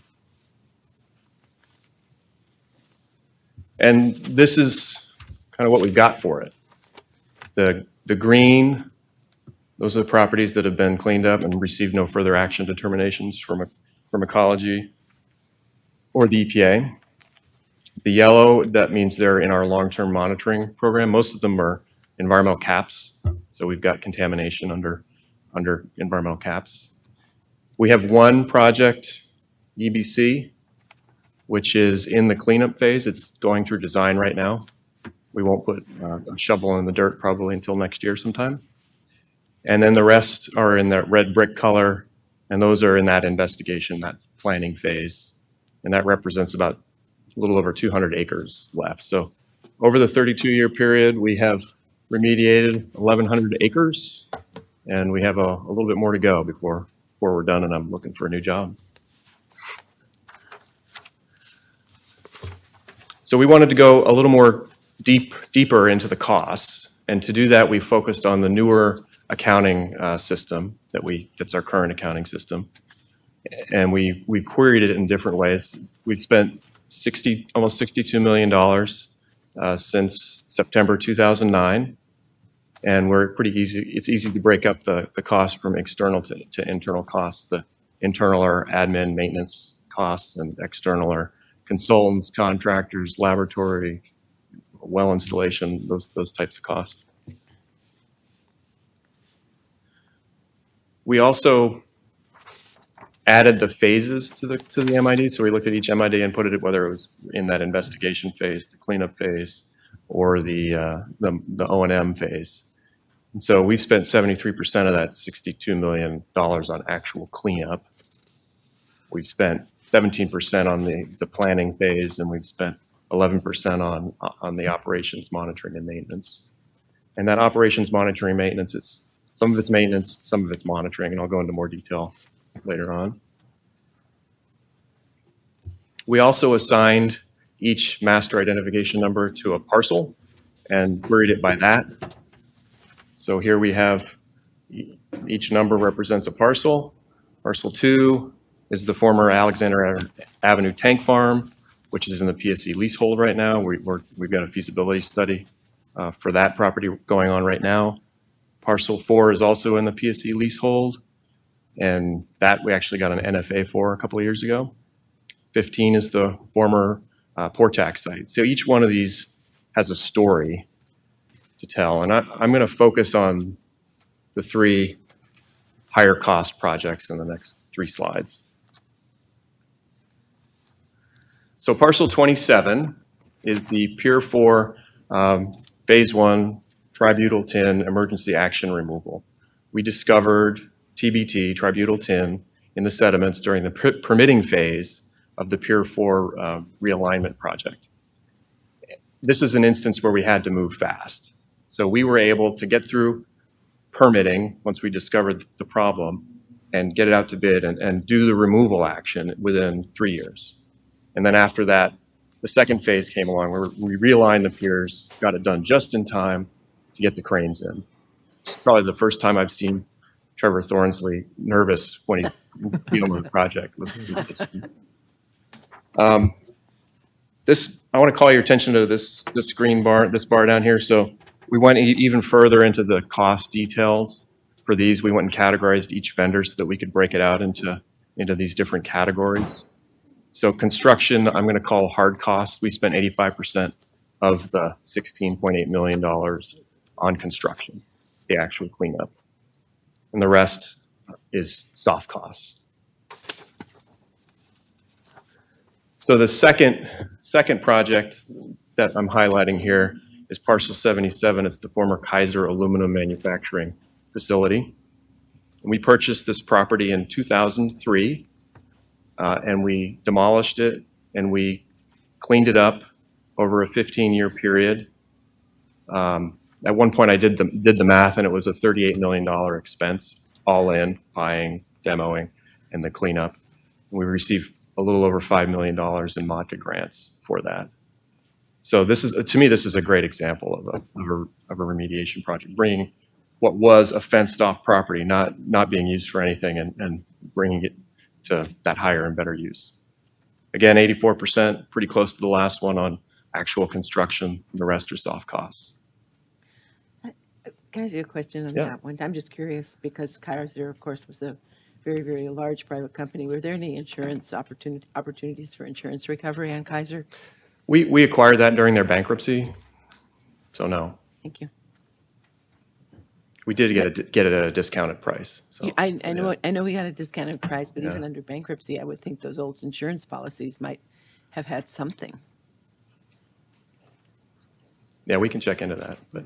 And this is kind of what we've got for it. The green, those are the properties that have been cleaned up and received no further action determinations from ecology or the EPA. The yellow, that means they're in our long-term monitoring program. Most of them are environmental caps. So we've got contamination under environmental caps. We have one project, EBC, which is in the cleanup phase. It's going through design right now. We won't put a shovel in the dirt probably until next year sometime. And then the rest are in that red brick color, and those are in that investigation, that planning phase. And that represents about a little over 200 acres left. So over the 32-year period, we have remediated 1,100 acres, and we have a little bit more to go before we're done, and I'm looking for a new job. So we wanted to go a little more deeper into the costs, and to do that, we focused on the newer accounting system that's our current accounting system, and we queried it in different ways. We've spent almost $62 million since September 2009, and we're pretty easy. It's easy to break up the cost from external to internal costs. The internal are admin, maintenance costs, and external are consultants, contractors, laboratory, well installation, those types of costs. We also added the phases to the MID. So we looked at each MID and put it, whether it was in that investigation phase, the cleanup phase, or the O&M phase. And so we've spent 73% of that $62 million on actual cleanup. We've spent 17% on the planning phase, and we've spent 11% on the operations monitoring and maintenance. And that operations monitoring maintenance, some of it's maintenance, some of it's monitoring, and I'll go into more detail later on. We also assigned each master identification number to a parcel and queried it by that. So here we have each number represents a parcel. Parcel 2 is the former Alexander Avenue Tank Farm. which is in the PSC leasehold right now. We've got a feasibility study for that property going on right now. Parcel 4 is also in the PSC leasehold, and that we actually got an NFA for a couple of years ago. 15 is the former Portac site. So each one of these has a story to tell, and I'm going to focus on the 3 higher cost projects in the next 3 slides. So parcel 27 is the Pier 4 Phase 1 tributyl tin emergency action removal. We discovered TBT, tributyl tin, in the sediments during the permitting phase of the Pier 4 realignment project. This is an instance where we had to move fast. So we were able to get through permitting once we discovered the problem and get it out to bid and do the removal action within 3 years. And then after that, the second phase came along where we realigned the piers, got it done just in time to get the cranes in. It's probably the first time I've seen Trevor Thornsley nervous when he's dealing with the project. I want to call your attention to this green bar, this bar down here. So we went even further into the cost details for these. We went and categorized each vendor so that we could break it out into these different categories. So construction, I'm going to call hard costs. We spent 85% of the $16.8 million on construction, the actual cleanup. And the rest is soft costs. So the second project that I'm highlighting here is parcel 77. It's the former Kaiser aluminum manufacturing facility. We purchased this property in 2003, and we demolished it, and we cleaned it up over a 15-year period. At one point, I did the math, and it was a $38 million expense, all in, buying, demoing, and the cleanup. And we received a little over $5 million in MOTCA grants for that. So this is, to me, this is a great example of a remediation project, bringing what was a fenced-off property, not being used for anything, and bringing it to that higher and better use. Again, 84%, pretty close to the last one on actual construction. The rest are soft costs. Can I ask you a question on Yeah. that one? I'm just curious because Kaiser, of course, was a very, very large private company. Were there any insurance opportunities for insurance recovery on Kaiser? We acquired that during their bankruptcy, so no. Thank you. We did get it at a discounted price. So I know we got a discounted price, but Yeah. even under bankruptcy, I would think those old insurance policies might have had something. yeah, we can check into that. But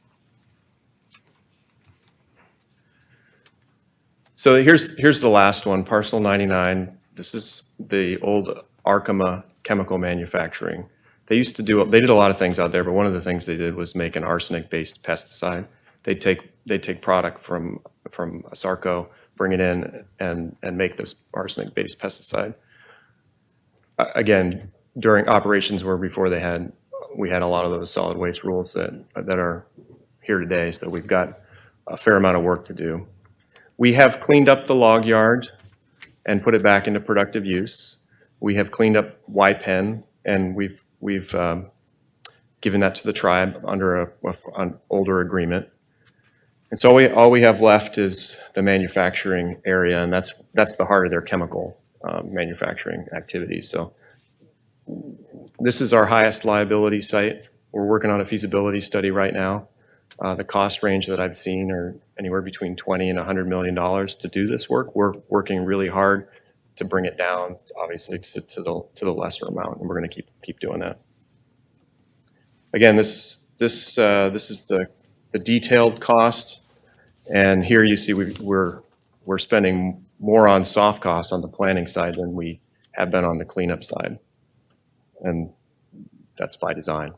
so here's the last one, parcel 99. This is the old Arkema chemical manufacturing. They did a lot of things out there, but one of the things they did was make an arsenic-based pesticide. They take product from Asarco, bring it in, and make this arsenic-based pesticide. Again, during operations where before we had a lot of those solid waste rules that are here today, so we've got a fair amount of work to do. We have cleaned up the log yard and put it back into productive use. We have cleaned up Y-Pen, and we've given that to the tribe under an older agreement. And so all we have left is the manufacturing area, and that's the heart of their chemical manufacturing activities. So this is our highest liability site. We're working on a feasibility study right now. The cost range that I've seen are anywhere between $20 and $100 million to do this work. We're working really hard to bring it down, obviously, to the lesser amount, and we're going to keep doing that. Again, this is the detailed cost, and here you see we're spending more on soft costs on the planning side than we have been on the cleanup side, and that's by design.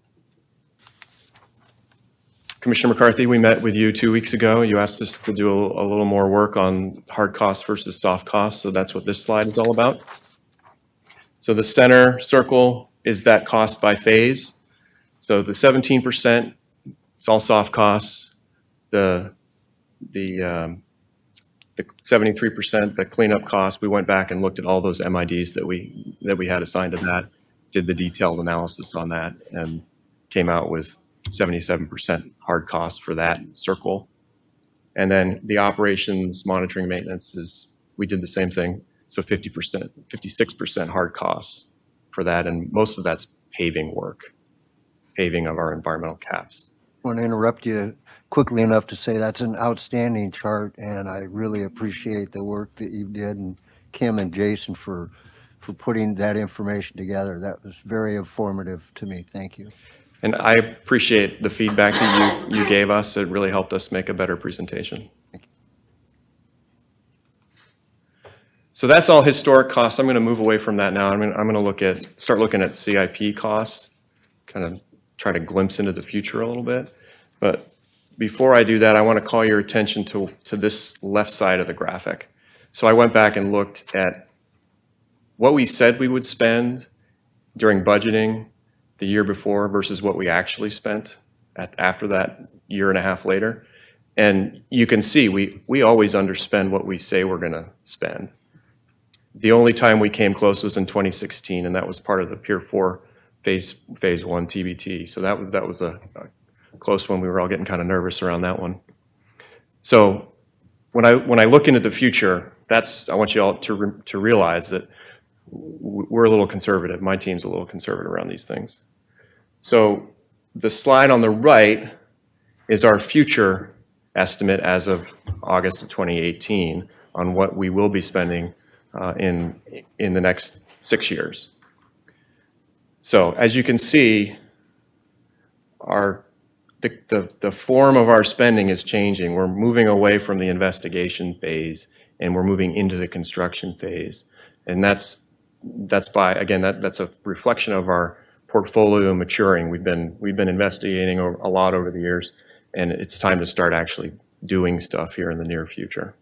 Commissioner McCarthy, we met with you 2 weeks ago. You asked us to do a little more work on hard costs versus soft costs, so that's what this slide is all about. So the center circle is that cost by phase. So the 17%, it's all soft costs. The 73%, the cleanup cost, we went back and looked at all those MIDs that we had assigned to that. did the detailed analysis on that and came out with 77% hard cost for that circle. And then the operations, monitoring, maintenance is, we did the same thing. So 50%, 56% hard costs for that. And most of that's paving work, paving of our environmental caps. I want to interrupt you quickly enough to say that's an outstanding chart, and I really appreciate the work that you did, and Kim and Jason for putting that information together. That was very informative to me. Thank you. And I appreciate the feedback that you gave us. It really helped us make a better presentation. Thank you. So that's all historic costs. I'm going to move away from that now. I'm going to start looking at CIP costs, kind of try to glimpse into the future a little bit. But before I do that, I want to call your attention to this left side of the graphic. So I went back and looked at what we said we would spend during budgeting the year before versus what we actually spent after that year and a half later. And you can see we always underspend what we say we're going to spend. The only time we came close was in 2016, and that was part of the Pier 4 Phase 1 TBT. So that was a close one. We were all getting kind of nervous around that one. So when I look into the future, I want you all to realize that we're a little conservative. My team's a little conservative around these things. So the slide on the right is our future estimate as of August of 2018 on what we will be spending in the next 6 years. So as you can see, the form of our spending is changing. We're moving away from the investigation phase and we're moving into the construction phase. And that's a reflection of our portfolio maturing. We've been investigating a lot over the years, and it's time to start actually doing stuff here in the near future.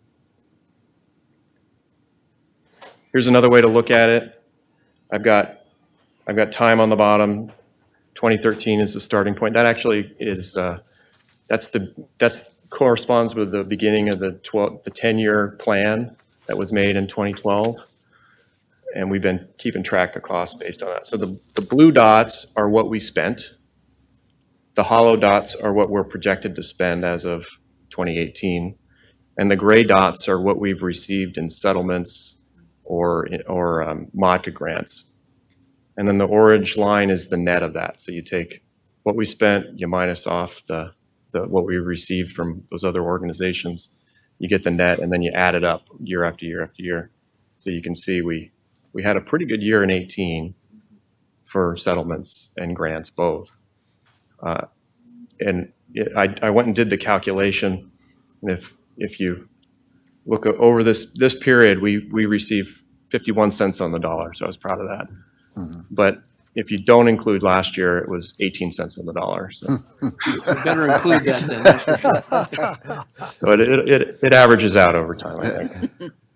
Here's another way to look at it. I've got time on the bottom. 2013 is the starting point. That actually is that's corresponds with the beginning of the 10-year plan that was made in 2012, and we've been keeping track of costs based on that. So the blue dots are what we spent. The hollow dots are what we're projected to spend as of 2018, and the gray dots are what we've received in settlements or MODCA grants. And then the orange line is the net of that. So you take what we spent, you minus off the what we received from those other organizations, you get the net, and then you add it up year after year after year. So you can see we had a pretty good year in 2018 for settlements and grants both. I went and did the calculation. And if you look over this period, we received 51 cents on the dollar. So I was proud of that. Mm-hmm. But if you don't include last year, it was 18 cents on the dollar. So better include that then. That's for sure. So it averages out over time, I think.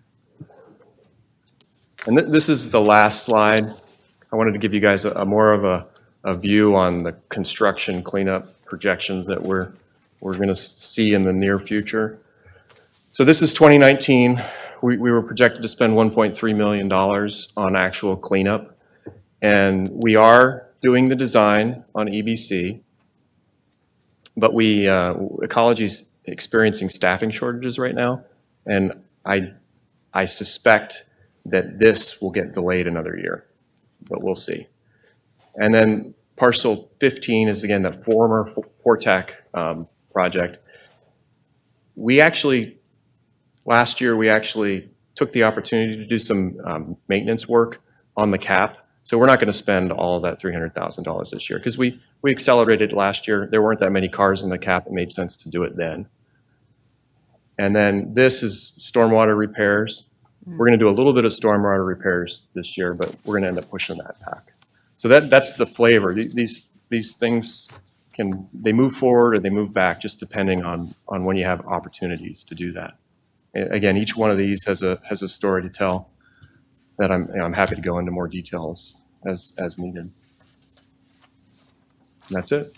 And this is the last slide. I wanted to give you guys more of a view on the construction cleanup projections that we're going to see in the near future. So this is 2019. We were projected to spend $1.3 million on actual cleanup. And we are doing the design on EBC, but Ecology's experiencing staffing shortages right now, and I suspect that this will get delayed another year, but we'll see. And then parcel 15 is again the former Portac project. Last year we actually took the opportunity to do some maintenance work on the cap. So we're not going to spend all of that $300,000 this year because we accelerated last year. There weren't that many cars in the cap. It made sense to do it then. And then this is stormwater repairs. We're going to do a little bit of stormwater repairs this year, but we're going to end up pushing that back. So that's the flavor. These things they move forward or they move back just depending on when you have opportunities to do that. And again, each one of these has a story to tell that I'm happy to go into more details as needed. And that's it.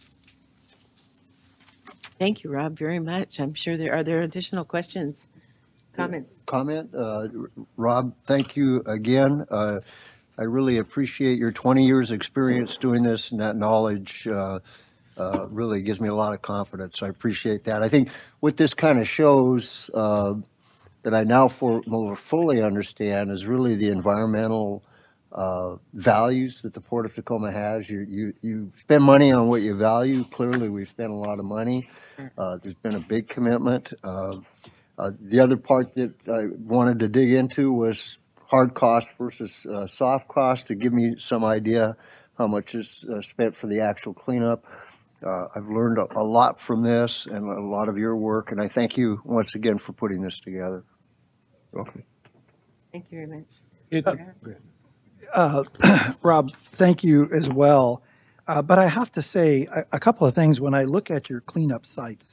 Thank you, Rob, very much. I'm sure are there additional questions, comments? Rob, thank you again. I really appreciate your 20 years experience doing this, and that knowledge really gives me a lot of confidence. I appreciate that. I think what this kind of shows that I now more fully understand is really the environmental values that the Port of Tacoma has. You spend money on what you value. Clearly, we've spent a lot of money. There's been a big commitment. The other part that I wanted to dig into was hard cost versus soft cost, to give me some idea how much is spent for the actual cleanup. I've learned a lot from this and a lot of your work, and I thank you once again for putting this together. Welcome. Thank you very much. Rob, thank you as well. But I have to say a couple of things when I look at your cleanup sites.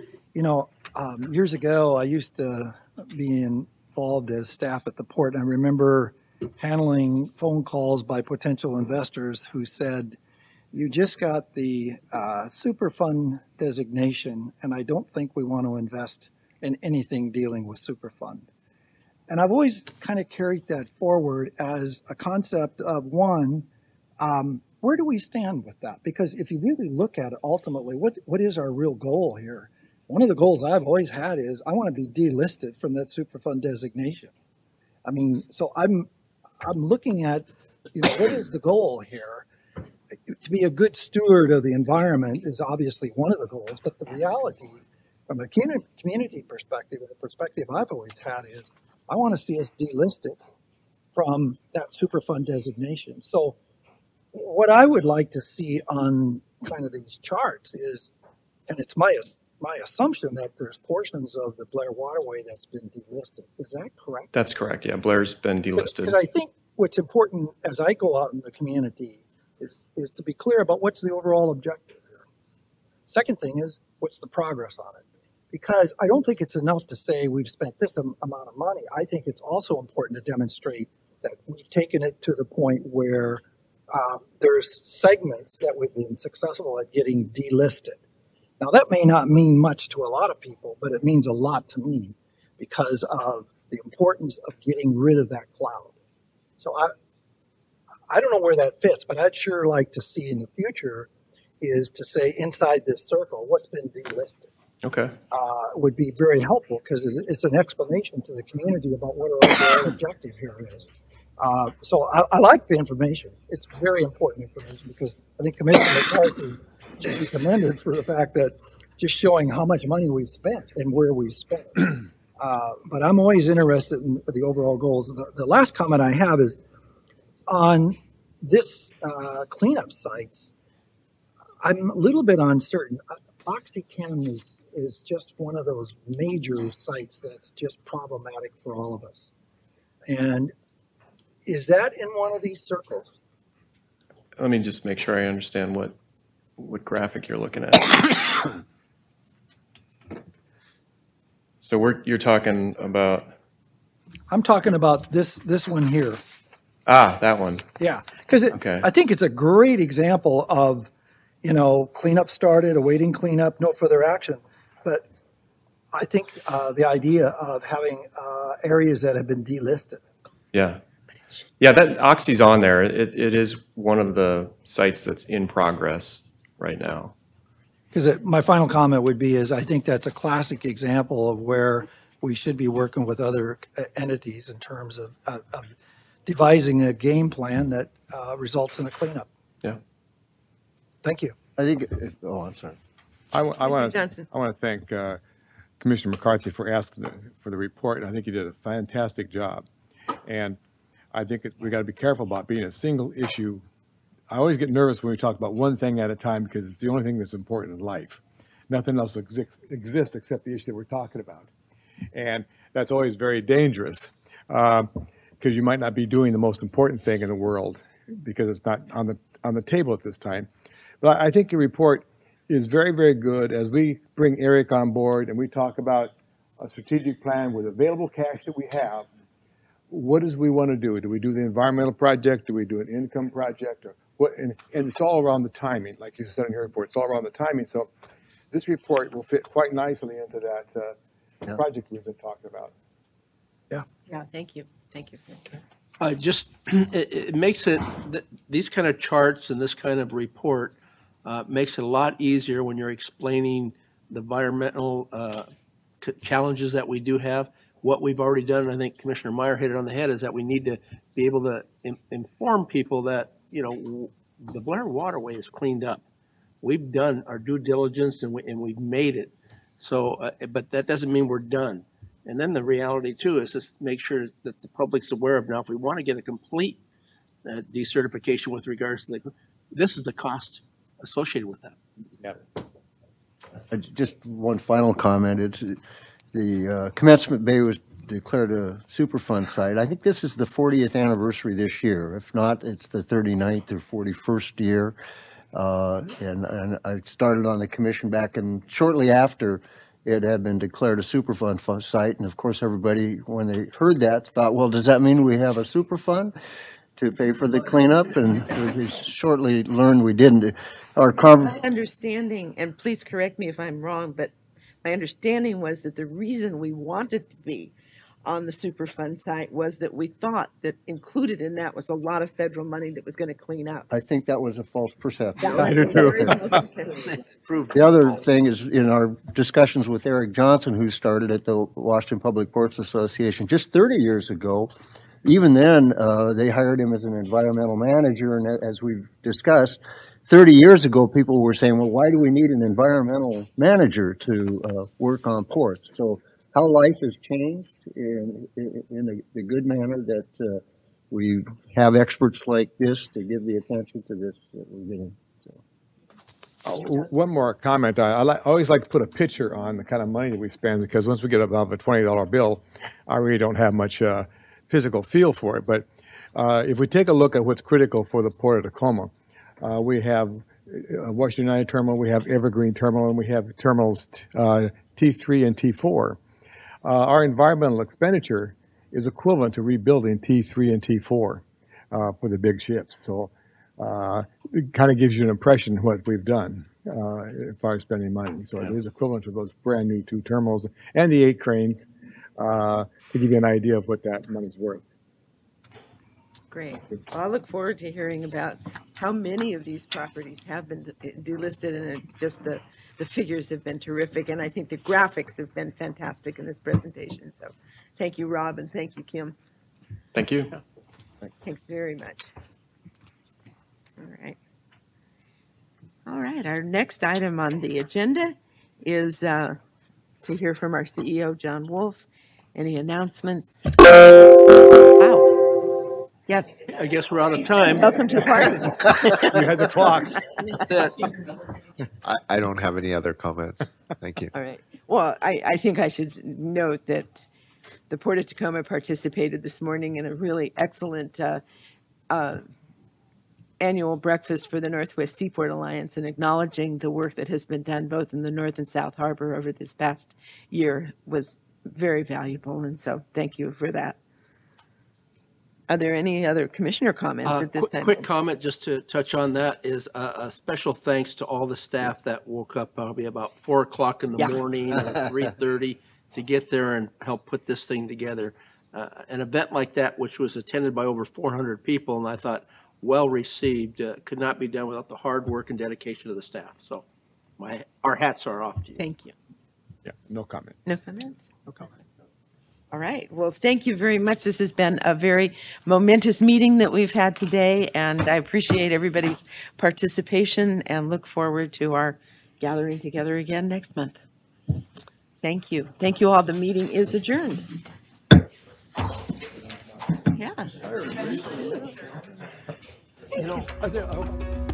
Years ago, I used to be involved as staff at the port. And I remember handling phone calls by potential investors who said, "You just got the Superfund designation, and I don't think we want to invest in anything dealing with Superfund." And I've always kind of carried that forward as a concept of one, where do we stand with that? Because if you really look at it, ultimately, what is our real goal here? One of the goals I've always had is I want to be delisted from that Superfund designation. I mean, so I'm looking at, what is the goal here? To be a good steward of the environment is obviously one of the goals, but the reality from a community perspective, and the perspective I've always had is, I want to see us delisted from that Superfund designation. So what I would like to see on kind of these charts is, and it's my assumption that there's portions of the Blair Waterway that's been delisted. Is that correct? That's correct. Yeah, Blair's been delisted. Because I think what's important as I go out in the community is to be clear about what's the overall objective here. Second thing is, what's the progress on it? Because I don't think it's enough to say we've spent this amount of money. I think it's also important to demonstrate that we've taken it to the point where there's segments that we've been successful at getting delisted. Now, that may not mean much to a lot of people, but it means a lot to me because of the importance of getting rid of that cloud. So I don't know where that fits, but I'd sure like to see in the future is to say inside this circle, what's been delisted. Okay. Would be very helpful because it's an explanation to the community about what our overall objective here is. So I like the information. It's very important information because I think Commissioner McCarthy should be commended for the fact that just showing how much money we spent and where we spent it. But I'm always interested in the overall goals. The last comment I have is on this cleanup sites, I'm a little bit uncertain. OxyChem is just one of those major sites that's just problematic for all of us. And is that in one of these circles? Let me just make sure I understand what graphic you're looking at. So you're talking about? I'm talking about this one here. Ah, that one. Yeah, because I think it's a great example of, cleanup started, awaiting cleanup, no further action. But I think the idea of having areas that have been delisted. Yeah. Yeah, that Oxy's on there. It is one of the sites that's in progress right now. Because my final comment would be I think that's a classic example of where we should be working with other entities in terms of devising a game plan that results in a cleanup. Yeah. Thank you. I think. I'm sorry. I want Johnson. to thank Commissioner McCarthy for asking for the report. I think he did a fantastic job, and I think we got to be careful about being a single issue. I always get nervous when we talk about one thing at a time because it's the only thing that's important in life. Nothing else exists except the issue that we're talking about, and that's always very dangerous because you might not be doing the most important thing in the world because it's not on the table at this time. But I think your report is very, very good as we bring Eric on board and we talk about a strategic plan with available cash that we have. What does we want to do? Do we do the environmental project? Do we do an income project? Or what? And it's all around the timing, like you said in your report. It's all around the timing. So this report will fit quite nicely into that project we've been talking about. Yeah. Yeah. Thank you. Thank you. Okay. Just, it makes it, these kind of charts and this kind of report makes it a lot easier when you're explaining the environmental challenges that we do have. What we've already done, and I think Commissioner Meyer hit it on the head, is that we need to be able to inform people that, the Blair Waterway is cleaned up. We've done our due diligence and we've made it. So, but that doesn't mean we're done. And then the reality too is just make sure that the public's aware of now, if we want to get a complete decertification with regards to this is the cost associated with that. Yeah. Just one final comment. It's the Commencement Bay was declared a Superfund site. I think this is the 40th anniversary this year. If not, it's the 39th or 41st year. And I started on the commission back in shortly after it had been declared a Superfund site. And of course, everybody, when they heard that, thought, well, does that mean we have a Superfund to pay for the cleanup? And we shortly learned we didn't. My understanding, and please correct me if I'm wrong, but my understanding was that the reason we wanted to be on the Superfund site was that we thought that included in that was a lot of federal money that was going to clean up. I think that was a false perception. I do too. The other thing is in our discussions with Eric Johnson, who started at the Washington Public Ports Association just 30 years ago, even then they hired him as an environmental manager. And as we've discussed, 30 years ago, people were saying, well, why do we need an environmental manager to work on ports? So how life has changed in the good manner that we have experts like this to give the attention to this that we're getting. One more comment. I always like to put a picture on the kind of money that we spend, because once we get above a $20 bill, I really don't have much physical feel for it. But if we take a look at what's critical for the Port of Tacoma, we have Washington United Terminal, we have Evergreen Terminal, and we have terminals T3 and T4. Our environmental expenditure is equivalent to rebuilding T3 and T4 for the big ships. So it kind of gives you an impression of what we've done as far as spending money. So it is equivalent to those brand new 2 terminals and the 8 cranes to give you an idea of what that money's worth. Great. Well, I look forward to hearing about how many of these properties have been delisted, and just the figures have been terrific. And I think the graphics have been fantastic in this presentation. So thank you, Rob, and thank you, Kim. Thank you. Thanks very much. All right. All right. Our next item on the agenda is to hear from our CEO, John Wolf. Any announcements? Wow. Yes. I guess we're out of time. Welcome to the party. You had the clocks. I don't have any other comments. Thank you. All right. Well, I think I should note that the Port of Tacoma participated this morning in a really excellent annual breakfast for the Northwest Seaport Alliance, and acknowledging the work that has been done both in the North and South Harbor over this past year was very valuable. And so thank you for that. Are there any other commissioner comments at this time? Quick comment just to touch on that is a special thanks to all the staff that woke up probably about 4 o'clock in the morning or 3:30 to get there and help put this thing together. An event like that, which was attended by over 400 people, and I thought well received, could not be done without the hard work and dedication of the staff. So our hats are off to you. Thank you. Yeah, no comment. No comments? No comment. All right. Well, thank you very much. This has been a very momentous meeting that we've had today, and I appreciate everybody's participation and look forward to our gathering together again next month. Thank you. Thank you all. The meeting is adjourned. Yeah. You know,